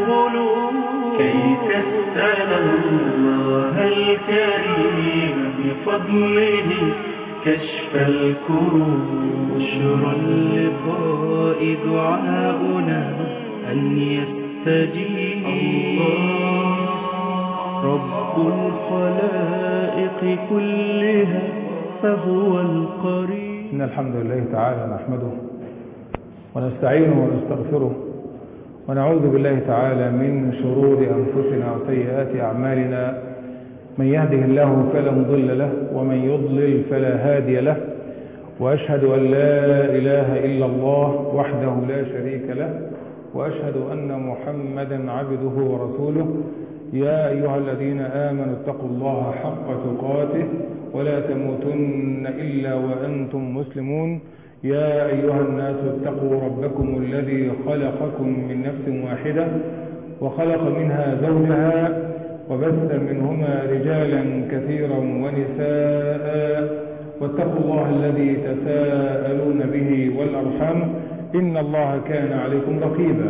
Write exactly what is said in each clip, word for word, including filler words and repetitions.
القلوب كي تسأل الله الكريم بفضله كشف الكروب. بشرى اللقاء دعاؤنا أن يستجيب رب الخلائق كلها فهو القريب. إن الحمد لله تعالى نحمده ونستعينه ونستغفره ونعوذ بالله تعالى من شرور أنفسنا وسيئات أعمالنا. من يهده الله فلا مضل له ومن يضلل فلا هادي له، وأشهد أن لا إله إلا الله وحده لا شريك له، وأشهد أن محمدا عبده ورسوله. يا أيها الذين آمنوا اتقوا الله حق تقاته ولا تموتن إلا وأنتم مسلمون. يا أيها الناس اتقوا ربكم الذي خلقكم من نفس واحدة وخلق منها زوجها وبث منهما رجالا كثيرا ونساء، واتقوا الله الذي تساءلون به والأرحام إن الله كان عليكم رقيبا.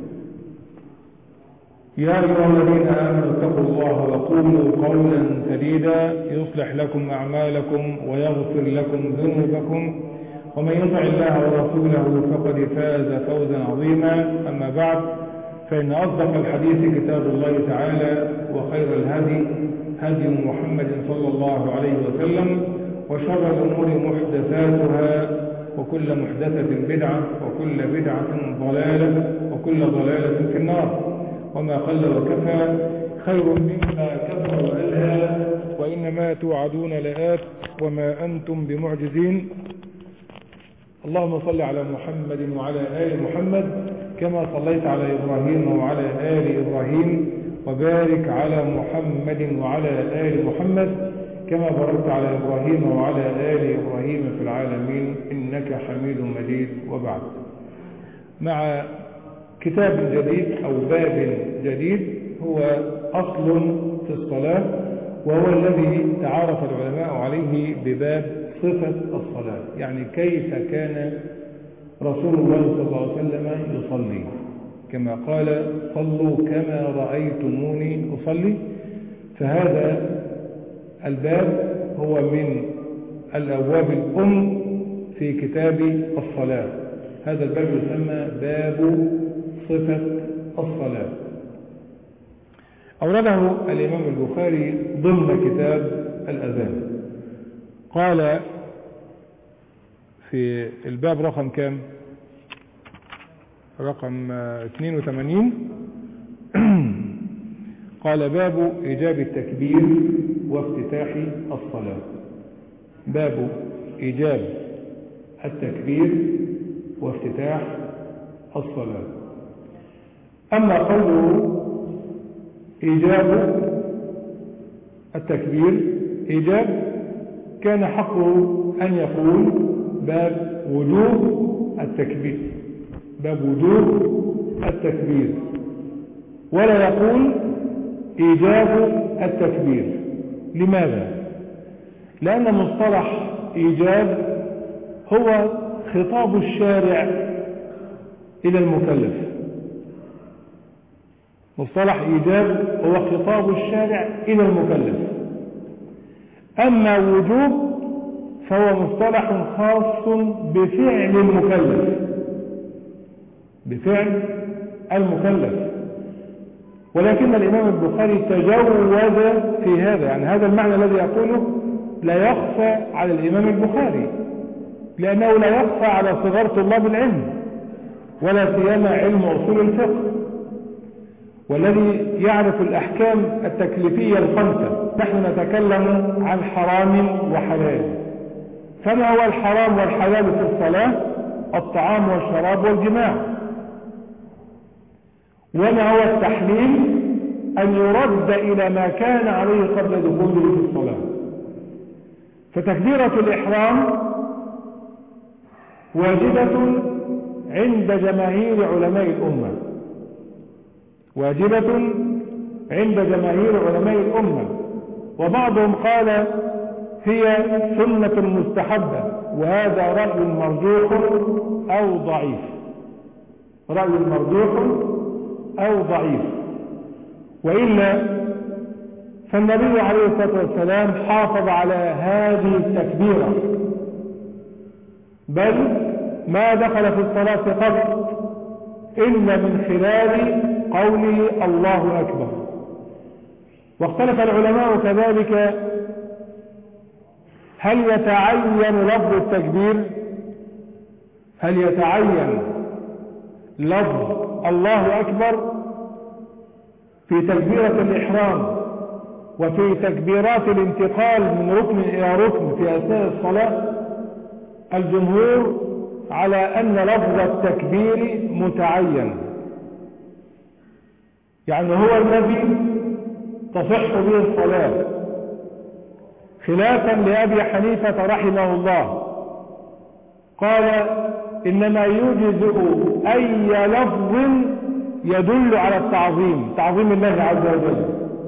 يا أيها الذين آمنوا اتقوا الله وقولوا قولا سديدا يصلح لكم أعمالكم ويغفر لكم ذنوبكم، ومن يطع الله ورسوله فقد فاز فوزا عظيما. أما بعد، فإن أصدق الحديث كتاب الله تعالى، وخير الهدي هدي محمد صلى الله عليه وسلم، وشر الأمور محدثاتها، وكل محدثة بدعة، وكل بدعة ضلالة، وكل ضلالة في النار. وما قل وكفى خير مما كثر وألهى، وإنما توعدون لآت وما أنتم بمعجزين. اللهم صل على محمد وعلى آل محمد كما صليت على إبراهيم وعلى آل إبراهيم، وبارك على محمد وعلى آل محمد كما باركت على إبراهيم وعلى آل إبراهيم في العالمين إنك حميد مجيد. وبعد، مع كتاب جديد أو باب جديد هو أصل في الصلاة، وهو الذي تعارف العلماء عليه بباب صفة الصلاة، يعني كيف كان رسول الله صلى الله عليه وسلم يصلي، كما قال صلوا كما رأيتموني أصلي. فهذا الباب هو من الأبواب الأم في كتاب الصلاة. هذا الباب يسمى باب صفة الصلاة. أورده الإمام البخاري ضمن كتاب الأذان. قال في الباب رقم كام؟ رقم اثنين وثمانين. قال باب إيجاب التكبير وافتتاح الصلاة. باب إيجاب التكبير وافتتاح الصلاة. أما قوله إيجاب التكبير، إيجاب كان حقه أن يقول باب وجوب التكبير، باب وجوب التكبير، ولا يقول إيجاب التكبير. لماذا؟ لأن مصطلح إيجاب هو خطاب الشارع إلى المكلف. مصطلح إيجاب هو خطاب الشارع إلى المكلف. أما وجوب فهو مصطلح خاص بفعل المكلف، بفعل المكلف. ولكن الإمام البخاري تجوز في هذا، يعني هذا المعنى الذي يقوله لا يخفى على الإمام البخاري، لأنه لا يخفى على صغار طلاب العلم، ولا سيما علم أصول الفقه، والذي يعرف الأحكام التكليفية الخمسة. نحن نتكلم عن حرام وحلال. فما هو الحرام والحلال في الصلاة؟ الطعام والشراب والجماع. وما هو التحليل؟ أن يرد إلى ما كان عليه قبل دخوله في الصلاة. فتكبيرة الإحرام واجبة عند جماهير علماء الأمة، واجبة عند جماهير علماء الأمة. وبعضهم قال هي سنة مستحبة، وهذا رأي مرجوح أو ضعيف، رأي مرجوح أو ضعيف، وإلا فالنبي عليه الصلاة والسلام حافظ على هذه التكبيرة، بل ما دخل في الصلاة قط إلا من خلال قوله الله أكبر. واختلف العلماء كذلك هل يتعين لفظ التكبير، هل يتعين لفظ الله أكبر في تكبيرة الإحرام وفي تكبيرات الانتقال من ركن إلى ركن في أثناء الصلاة؟ الجمهور على أن لفظ التكبير متعين، يعني هو الذي تصح به الصلاة، خلافا لأبي حنيفة رحمه الله قال إنما يجزئ أي لفظ يدل على التعظيم، تعظيم الله عز وجل،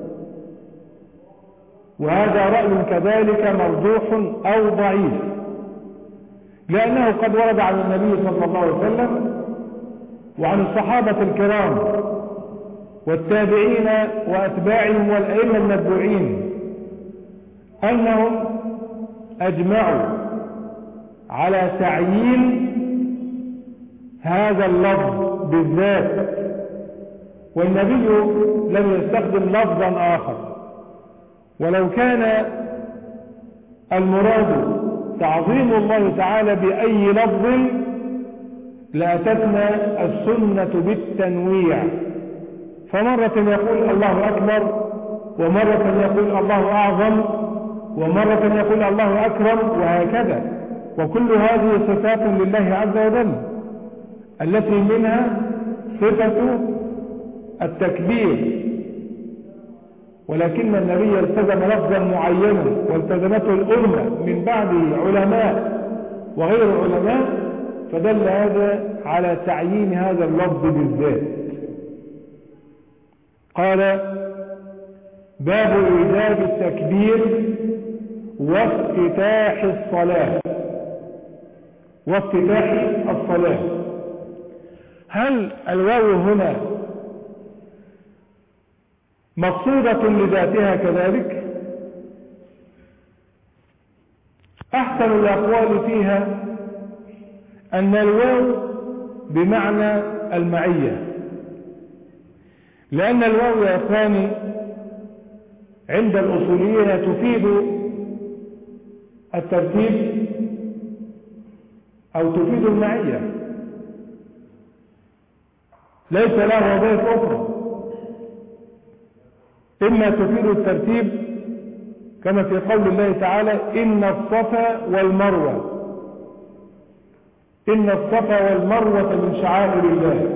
وهذا رأي كذلك مرجوح أو ضعيف، لأنه قد ورد عن النبي صلى الله عليه وسلم وعن الصحابة الكرام والتابعين وأتباعهم والأئمة المتبوعين أنهم أجمعوا على تعيين هذا اللفظ بالذات، والنبي لم يستخدم لفظا آخر. ولو كان المراد تعظيم الله تعالى بأي لفظ لأتتنا السنة بالتنويع، فمرة يقول الله أكبر، ومرة يقول الله أعظم، ومرة يقول الله أكرم، وهكذا. وكل هذه صفات لله عز وجل التي منها صفة التكبير، ولكن النبي التزم لفظا معينا والتزمته الأمة من بعده علماء وغير علماء، فدل هذا على تعيين هذا اللفظ بالذات. قال باب إيجاب التكبير وافتتاح الصلاة. وافتتاح الصلاة، هل الواو هنا مقصودة لذاتها كذلك؟ أحسن الأقوال فيها أن الواو بمعنى المعية، لأن الواو يا أخواني عند الأصوليين تفيد الترتيب أو تفيد المعية، ليس لها وظائف أخرى، إما تفيد الترتيب كما في قول الله تعالى إن الصفا والمروة، إن الصفا والمروة من شعائر الله،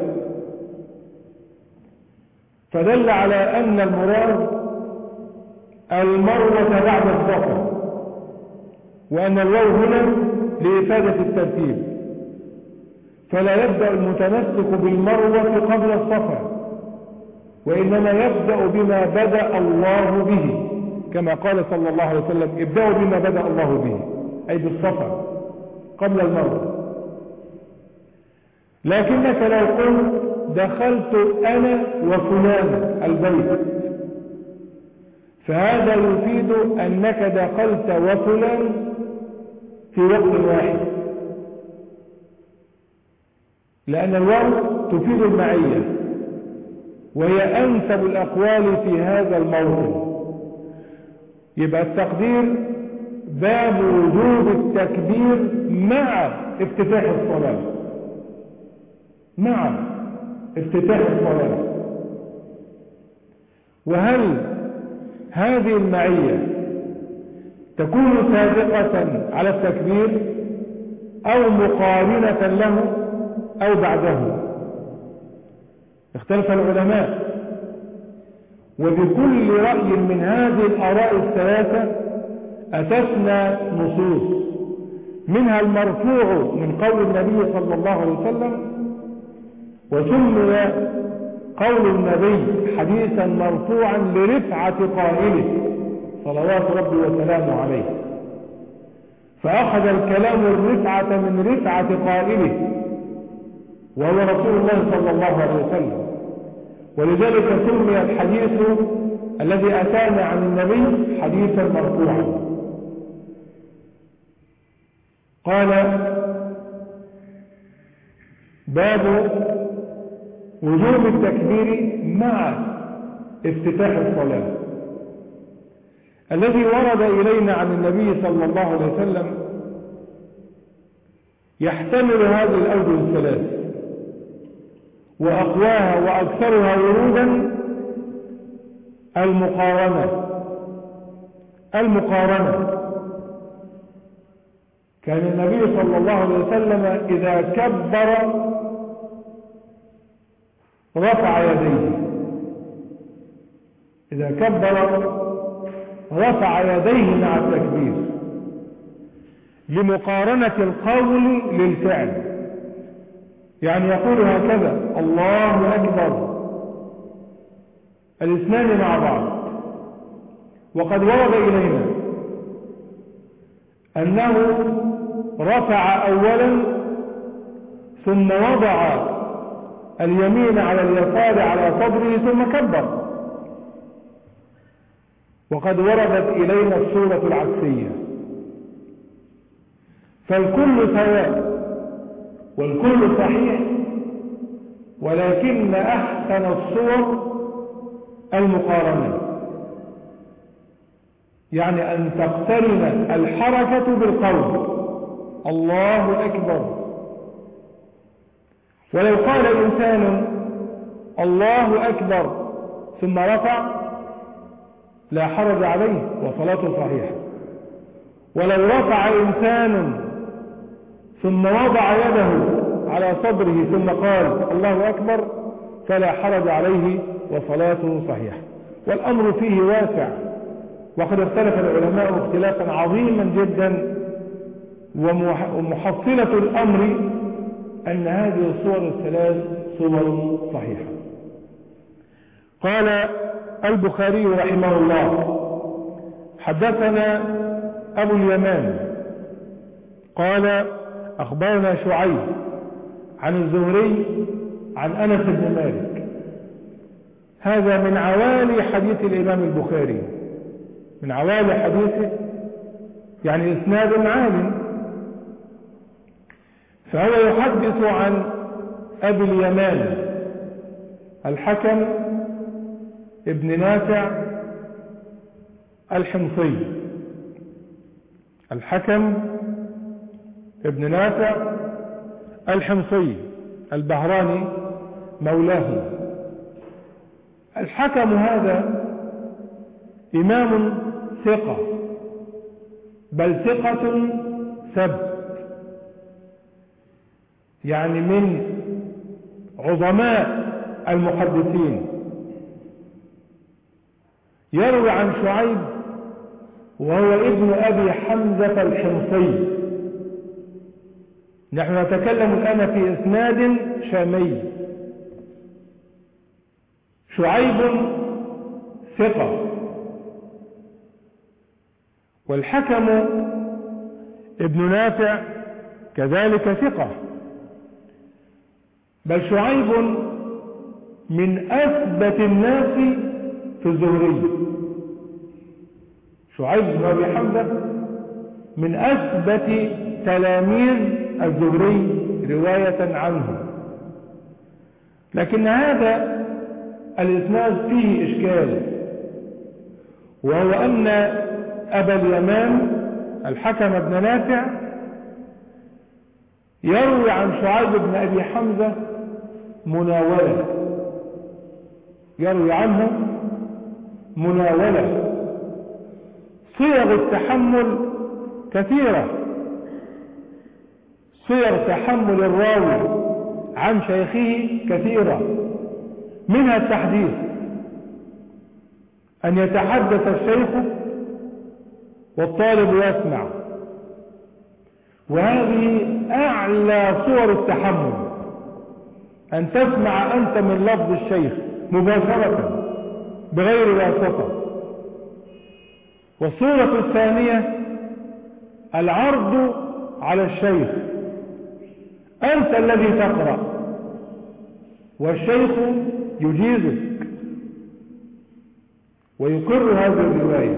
فدل على أن المراد المروة بعد الصفا، وأن الواو هنا لإفادة الترتيب، فلا يبدأ المتمسك بالمروة قبل الصفا، وإنما يبدأ بما بدأ الله به، كما قال صلى الله عليه وسلم ابدأوا بما بدأ الله به، أي بالصفا قبل المروة. لكنك لو قلت دخلت أنا وفلان البيت، فهذا يفيد أنك دخلت وفلان في وقت واحد، لأن الواو تفيد المعية، وهي أنسب الأقوال في هذا الموضوع. يبقى التقدير باب وجوب التكبير مع افتتاح الصلاة، مع افتتاح الصلاة. وهل هذه المعية تكون سابقة على التكبير أو مقارنة له أو بعده؟ اختلف العلماء، وبكل رأي من هذه الآراء الثلاثة أتتنا نصوص، منها المرفوع من قول النبي صلى الله عليه وسلم، وسمي قول النبي حديثا مرفوعا لرفعة قائله صلوات ربي وسلامه عليه، فأخذ الكلام الرفعة من رفعة قائله وهو رسول الله صلى الله عليه وسلم، ولذلك سمي الحديث الذي أتانا عن النبي حديثا مرفوعا. قال باب وجوب التكبير مع افتتاح الصلاة. الذي ورد إلينا عن النبي صلى الله عليه وسلم يحتمل هذه الأوجه الثلاث، وأقواها وأكثرها ورودا المقارنة. المقارنة كان النبي صلى الله عليه وسلم إذا كبر رفع يديه، إذا كبر رفع يديه مع التكبير لمقارنة القول للفعل، يعني يقول هكذا الله أكبر الاثنان مع بعض. وقد ورد إلينا أنه رفع أولا ثم وضع اليمين على اليسار على صدره ثم كبر. وقد وردت إلينا الصورة العكسية. فالكل سواء والكل صحيح، ولكن أحسن الصور المقارنة، يعني أن تقترن الحركة بالقول الله أكبر. ولو قال إنسان الله أكبر ثم رفع لا حرج عليه وصلاته صحيحة. ولو رفع إنسان ثم وضع يده على صدره ثم قال الله أكبر فلا حرج عليه وصلاته صحيحة. والأمر فيه واسع، وقد اختلف العلماء اختلافا عظيما جدا، ومحصلة الأمر أن هذه الصور الثلاث صور صحيحة. قال البخاري رحمه الله حدثنا أبو اليمان قال أخبرنا شعيب عن الزهري عن أنس بن مالك. هذا من عوالي حديث الإمام البخاري، من عوالي حديثه، يعني إسناد عال. فهو يحدث عن أبي اليمان الحكم ابن نافع الحمصي. الحكم ابن نافع الحمصي البهراني مولاه. الحكم هذا إمام ثقة، بل ثقة ثبت، يعني من عظماء المحدثين. يروي عن شعيب وهو ابن أبي حمزة الحمصي. نحن نتكلم الآن في إسناد شامي. شعيب ثقة، والحكم ابن نافع كذلك ثقة، بل شعيب من أثبت الناس في الزهري. شعيب بن أبي حمزة من أثبت تلاميذ الزهري رواية عنه. لكن هذا الإسناد فيه إشكال، وهو أن أبا اليمان الحكم ابن نافع يروي عن شعيب بن أبي حمزة مناولة، يروي عنه مناولة. صيغ التحمل كثيرة، صيغ تحمل الراوي عن شيخه كثيرة، منها التحديث، أن يتحدث الشيخ والطالب يسمع، وهذه أعلى صور التحمل، أن تسمع أنت من لفظ الشيخ مباشرة بغير واسطة. والصورة الثانية العرض على الشيخ، أنت الذي تقرأ والشيخ يجيزك ويقر هذه الرواية.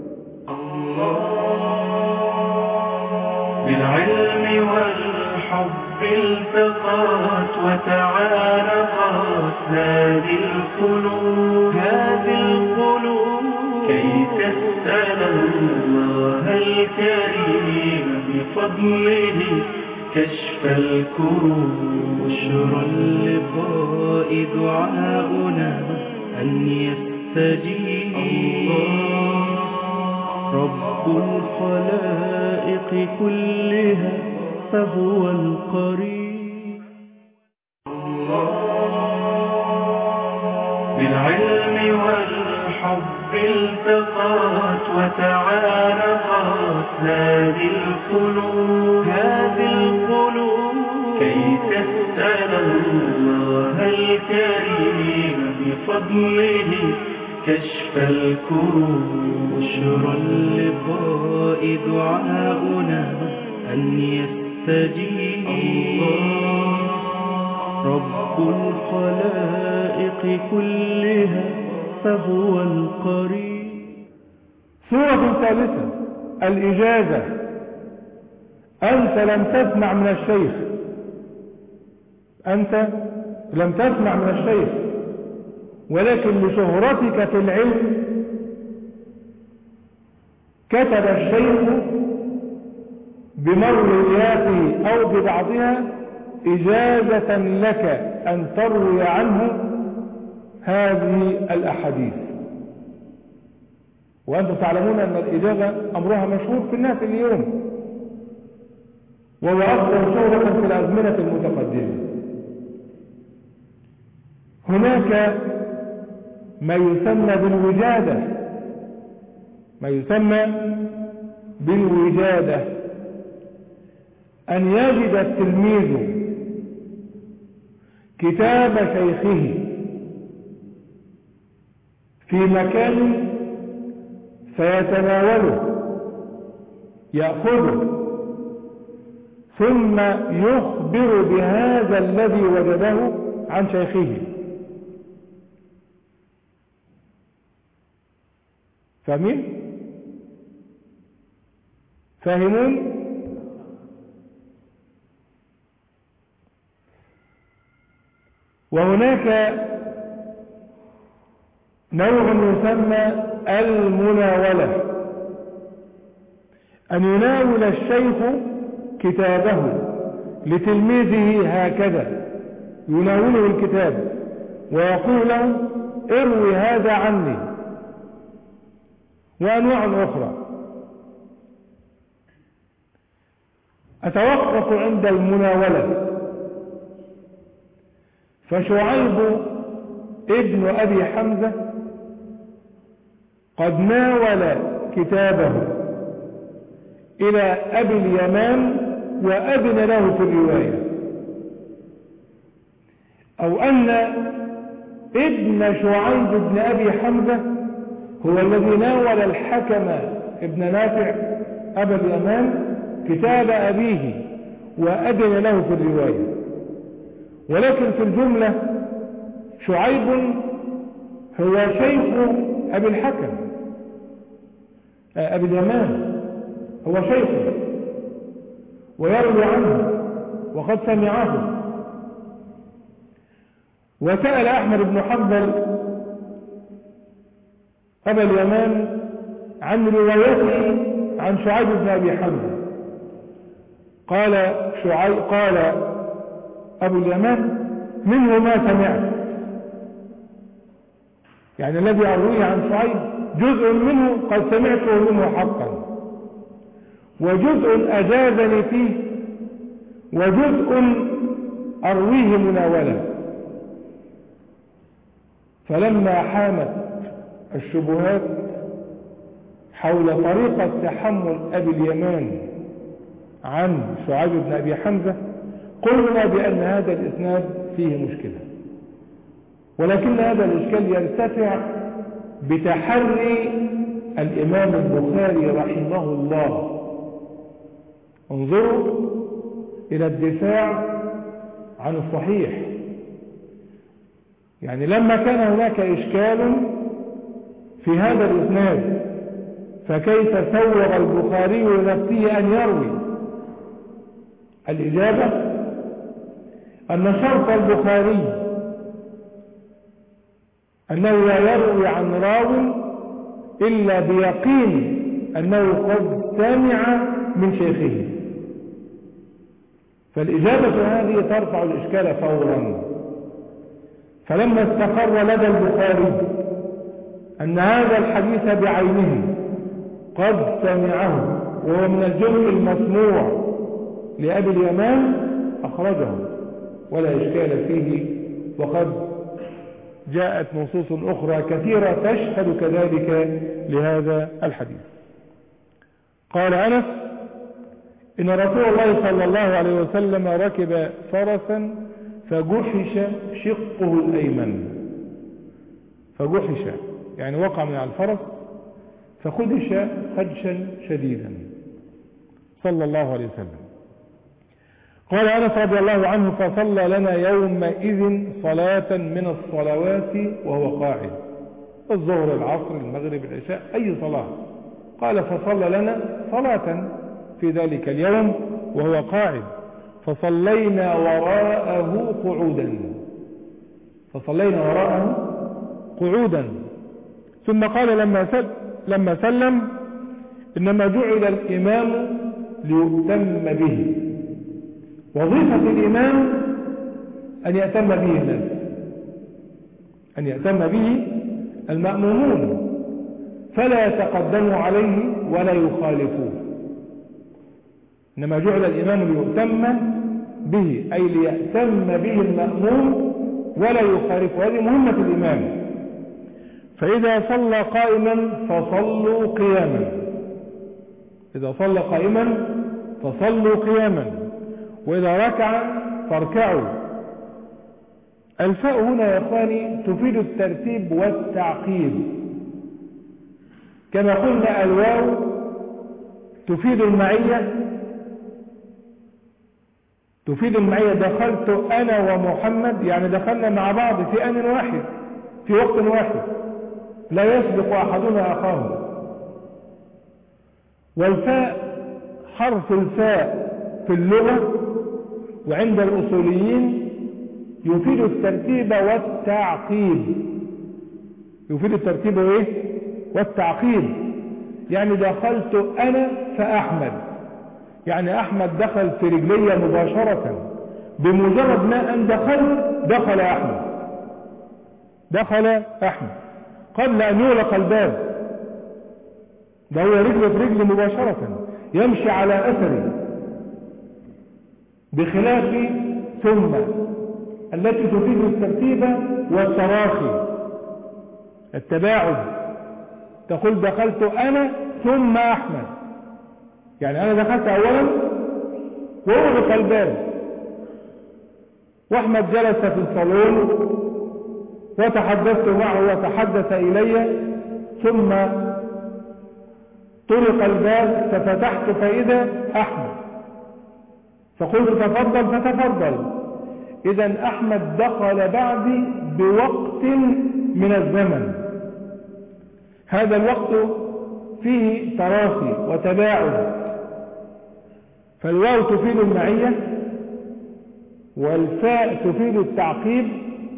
بالعلم والحب التقات وتعارفت هذه القلوب هذه القلوب كي تسأل الله الكريم بفضله كشف الكروب. بشرى اللقاء دعاؤنا أن يستجيب رب الخلائق كلها فهو القريب. بالعلم والحب التقات وتعارفت هذه القلوب هذه القلوب كي تسأل الله الكريم بفضله كشف الكروب. بشرى اللقاء دعاؤنا أن يستجيب رب الخلائق كلها فهو القريب. سورة ثالثة الإجازة. أنت لم تسمع من الشيخ أنت لم تسمع من الشيخ ولكن لشهرتك في العلم كتب الشيخ بمروياته أو ببعضها إجازة لك أن تروي عنه هذه الأحاديث. وأنتم تعلمون أن الإجازة أمرها مشهور في الناس اليوم، وهو أكثر شهرة في الأزمنة المتقدمة. هناك ما يسمى بالوجادة ما يسمى بالوجادة أن يجد التلميذ كتاب شيخه في مكان فيتناوله يأخذه ثم يخبر بهذا الذي وجده عن شيخه. فاهمين؟ فاهمون؟ وهناك نوع يسمى المناولة، أن يناول الشيخ كتابه لتلميذه هكذا، يناوله الكتاب ويقول له اروي هذا عني، وأنواع أخرى. أتوقف عند المناولة. فشعيب ابن أبي حمزة قد ناول كتابه إلى أبي اليمان وأذن له في الرواية، أو أن ابن شعيب ابن أبي حمزة هو الذي ناول الحكم ابن نافع أبا اليمان كتاب أبيه وأذن له في الرواية. ولكن في الجملة شعيب هو شيخ أبي الحكم أبي اليمان، هو شيخه ويروي عنه وقد سمعه. وسأل أحمد بن حنبل أبا اليمان عن روايته عن شعيب بن أبي حمزة، قال شعيب قال أبو اليمان منه ما سمعت، يعني الذي أرويه عن شعيب جزء منه قد سمعته منه حقا، وجزء أجازني فيه، وجزء أرويه مناولا. فلما حامت الشبهات حول طريقة تحمل أبي اليمان عن شعيب بن أبي حمزة قلنا بأن هذا الإسناد فيه مشكلة، ولكن هذا الإشكال يرتفع بتحري الإمام البخاري رحمه الله. انظروا إلى الدفاع عن الصحيح. يعني لما كان هناك إشكال في هذا الإسناد فكيف سوغ البخاري لنفسه أن يروي؟ الإجابة أن شرط البخاري أنه لا يروي عن راو إلا بيقين أنه قد سمع من شيخه. فالإجابة هذه ترفع الإشكال فورا. فلما استقر لدى البخاري أن هذا الحديث بعينه قد سمعه وهو من الجزء المسموع لأبي اليمان أخرجه ولا إشكال فيه، وقد جاءت نصوص أخرى كثيرة تشهد كذلك لهذا الحديث. قال أنس إن رسول الله صلى الله عليه وسلم ركب فرسا فجحش شقه الأيمن. فجحش يعني وقع من على الفرس فخدش خدشا شديدا صلى الله عليه وسلم. قال أنس رضي الله عنه فصلى لنا يومئذ صلاة من الصلوات وهو قاعد، الظهر العصر المغرب العشاء أي صلاة. قال فصلى لنا صلاة في ذلك اليوم وهو قاعد فصلينا وراءه قعودا فصلينا وراءه قعودا ثم قال لما لما سلم إنما جعل الإمام ليؤتم به. وظيفة الإمام أن يأتم به الناس، أن يأتم به المأمومون، فلا يتقدموا عليه ولا يخالفوه. إنما جعل الإمام ليؤتم به أي ليأتم به المأموم ولا يخالفه. هذه مهمة الإمام. فإذا صلى قائما فصلوا قياما، إذا صلى قائما فصلوا قياما، وإذا ركع فاركعوا. الفاء هنا يا إخواني تفيد الترتيب والتعقيب، كما قلنا الواو تفيد المعية، تفيد المعية. دخلت أنا ومحمد يعني دخلنا مع بعض في آن واحد في وقت واحد، لا يسبق أحدنا أخاه. والفاء حرف الفاء في اللغة وعند الأصوليين يفيد الترتيب والتعقيب، يفيد الترتيب وإيه؟ والتعقيب. يعني دخلت أنا فأحمد، يعني أحمد دخل في رجلي مباشرة، بمجرد ما أن دخل دخل أحمد دخل أحمد قبل أن يغلق الباب. ده هو رجل في رجل مباشرة يمشي على أثره، بخلاف ثم التي تفيد الترتيب والتراخي التباعد. تقول دخلت أنا ثم أحمد، يعني أنا دخلت أولا وأغلق الباب، وأحمد جلس في الصالون وتحدثت معه وتحدث إلي، ثم طرق الباب ففتحت فإذا أحمد، فقلت تفضل فتفضل. إذن أحمد دخل بعدي بوقت من الزمن، هذا الوقت فيه تراخي وتباعد. فالواو تفيد المعية، والفاء تفيد التعقيب،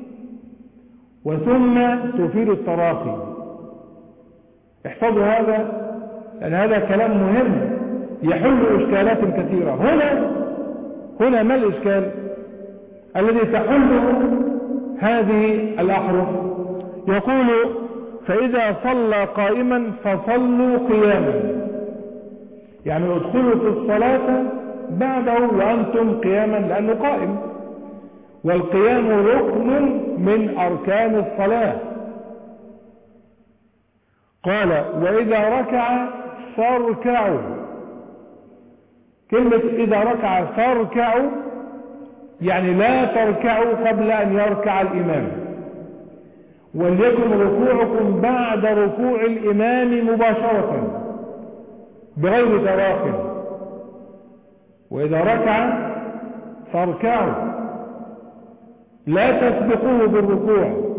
وثم تفيد التراخي. احفظوا هذا لأن هذا كلام مهم يحل إشكالات كثيرة. هنا هنا ما الإشكال الذي تحله هذه الأحرف؟ يقول فإذا صلى قائما فصلوا قياما، يعني ادخلوا في الصلاة بعده وأنتم قياما لأنه قائم، والقيام ركن من أركان الصلاة. قال وإذا ركع فاركعوا. كلمة إذا ركع فاركعوا يعني لا تركعوا قبل أن يركع الإمام، وليكن ركوعكم بعد ركوع الإمام مباشرة بغير تراخٍ. وإذا ركع فاركعوا لا تسبقوه بالركوع،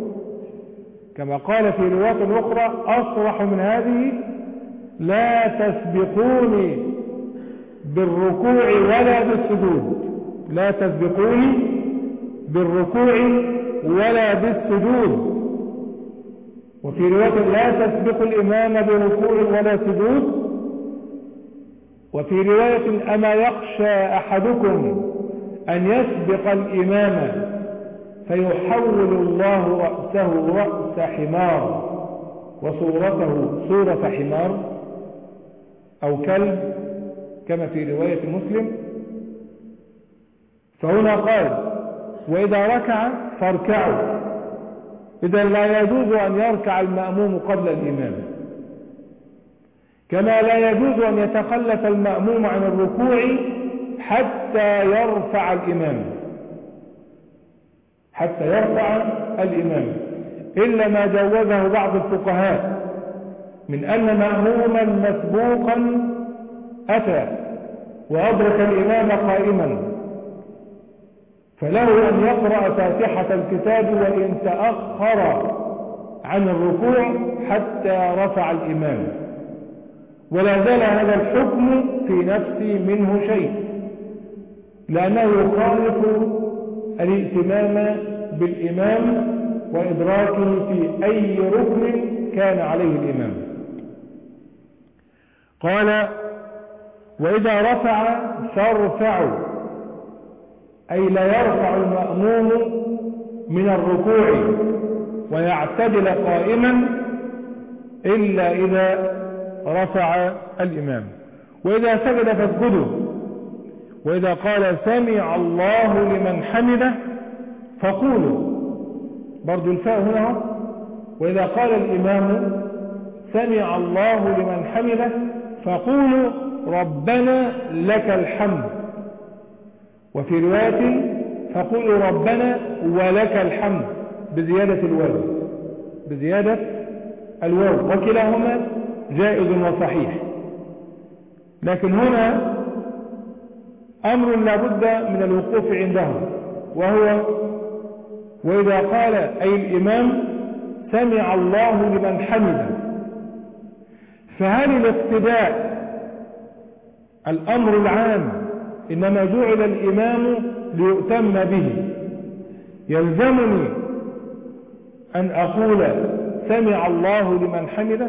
كما قال في رواية أخرى أصرح من هذه: لا تسبقوني بالركوع ولا بالسجود. لا تسبقوني بالركوع ولا بالسجود. وفي رواية: لا تسبق الإمام بركوع ولا سجود. وفي رواية: أما يخشى أحدكم أن يسبق الإمام فيحول الله رأسه رأس حمار وصورته صورة حمار أو كلب كما في رواية مسلم. فهنا قال: وإذا ركع فاركعوا. إذا لا يجوز أن يركع المأموم قبل الإمام، كما لا يجوز أن يتخلف المأموم عن الركوع حتى يرفع الإمام حتى يرفع الإمام إلا ما جوزه بعض الفقهاء من أن مأموما مسبوقا أتى وأدرك الإمام قائما فله أن يقرأ فاتحة الكتاب وإن تأخر عن الركوع حتى رفع الإمام، ولا زال هذا الحكم في نفسي منه شيء، لأنه يخالف الائتمام بالإمام وإدراكه في أي ركن كان عليه الإمام. قال: وإذا رفع فارفعوا، أي لا يرفع المأموم من الركوع ويعتدل قائما إلا إذا رفع الإمام. وإذا سجد فاسجدوا. وإذا قال: سمع الله لمن حمده فقولوا. برضو الفاء هنا. وإذا قال الإمام: سمع الله لمن حمده فقولوا ربنا لك الحمد. وفي رواية: فقولوا ربنا ولك الحمد بزيادة الواو بزيادة الواو وكلاهما جائز وصحيح. لكن هنا أمر لا بد من الوقوف عنده، وهو: وإذا قال أي الإمام: سمع الله لمن حمده، فهل الاقتداء الأمر العام إنما جعل الإمام ليؤتم به، يلزمني أن أقول سمع الله لمن حمده؟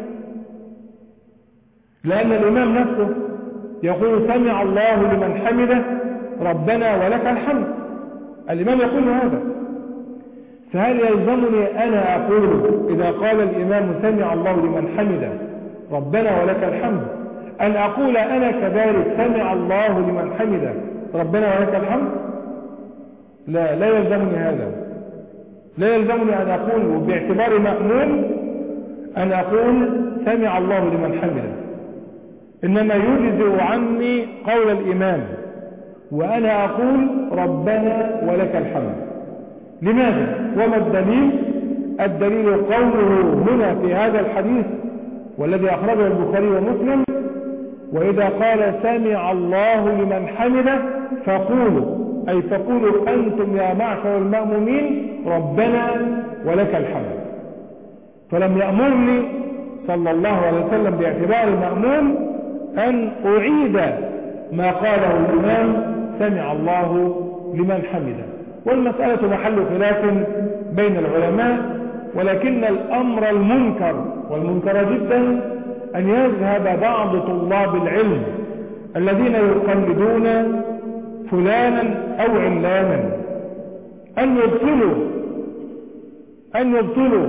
لأن الإمام نفسه يقول: سمع الله لمن حمده ربنا ولك الحمد. الإمام يقول هذا، فهل يلزمني أنا أقول إذا قال الإمام: سمع الله لمن حمده ربنا ولك الحمد، أن أقول أنا كذلك: سمع الله لمن حمده ربنا ولك الحمد؟ لا لا يلزمني هذا. لا يلزمني أن أقول باعتبار مأمون أن أقول سمع الله لمن حمده، إنما يجزئ عني قول الإمام وأنا أقول ربنا ولك الحمد. لماذا؟ وما الدليل؟ الدليل قوله هنا في هذا الحديث والذي أخرجه البخاري ومسلم: وإذا قال سمع الله لمن حمده فقولوا، أي فقولوا أنتم يا معشر المأمومين ربنا ولك الحمد. فلم يأمرني صلى الله عليه وسلم باعتبار المأموم أن أعيد ما قاله الإمام: سمع الله لمن حمده. والمسألة محل خلاف بين العلماء، ولكن الأمر المنكر والمنكر جدا أن يذهب بعض طلاب العلم الذين يقلدون فلانا أو علانا أن يبطلوا أن يبطلوا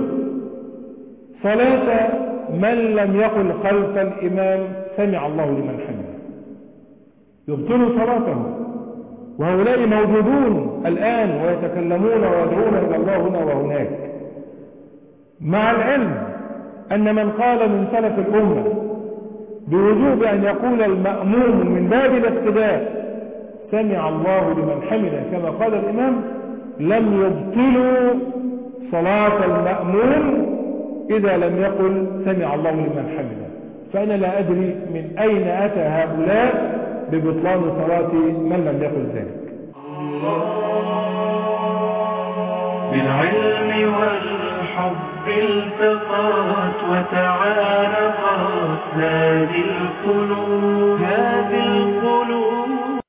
صلاة من لم يقل خلف الإمام سمع الله لمن حمده، يبطلوا صلاته. وهؤلاء موجودون الآن ويتكلمون ويدعون إلى الله هنا وهناك، مع العلم أن من قال من سلف الأمة بوجوب أن يقول المأموم من باب الاقتداء سمع الله لمن حمده كما قال الإمام لم يبطلوا صلاة المأموم إذا لم يقل سمع الله لمن حمده. فأنا لا أدري من أين أتى هؤلاء ببطلان صلاة من لم يقل ذلك. بالعلم والحب بالحب التقات وتعانقات. هذه القلوب